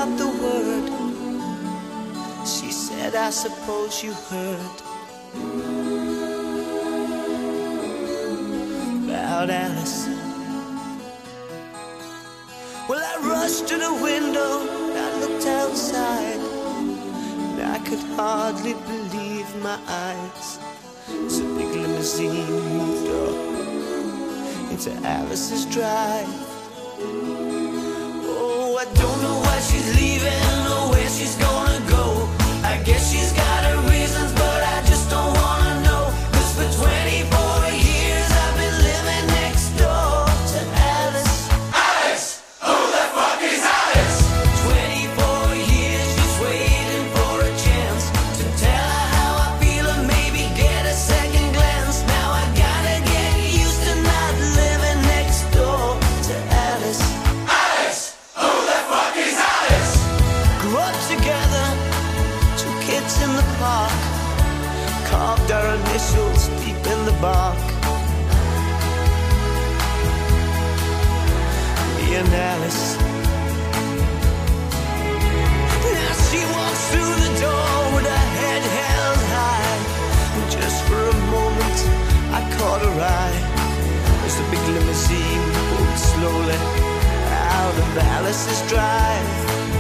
without the word. She said, I suppose you heard about Alice. Well, I rushed to the window, I looked outside, and I could hardly believe my eyes. As a big limousine moved up into Alice's drive. Oh, I don't know why she's leaving or where she's gonna go. I guess she's got her reasons, but I just don't wanna know. 'Cause for 24 years I've been living next door to Alice. Alice! Who the fuck is Alice? 24 years just waiting for a chance to tell her how I feel and maybe get a second glance. Now I gotta get used to not living next door to Alice. Alice! Who the fuck is Alice? Grew up together, two kids in the park, carved our initials deep in the bark. Me and Alice. Now she walks through the door with her head held high, and just for a moment I caught her eye as the big limousine pulled slowly out of Alice's drive.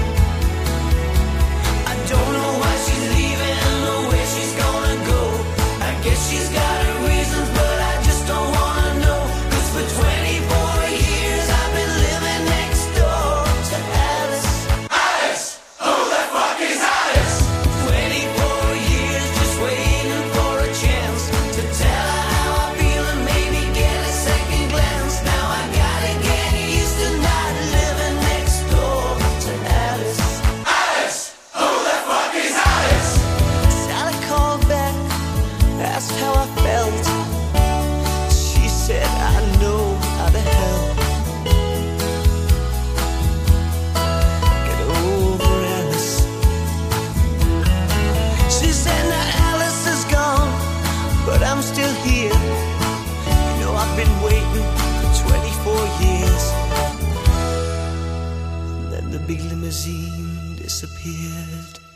I don't know why she's leaving or where she's gonna go. I guess she's got her reasons, but I just don't wanna know. 'Cause for 24 years I've been living next door to Alice. Alice! Who the fuck is Alice? 24 years just waiting for a chance to tell her how I feel and maybe get a second glance. Now I gotta get used to not living next door to Alice. Alice! Who the fuck is Alice? Sally called back, asked how I felt. She said, I know how to help. Get over Alice. She said, now Alice is gone, but I'm still here. You know I've been waiting for 24 years. And then the big limousine disappeared.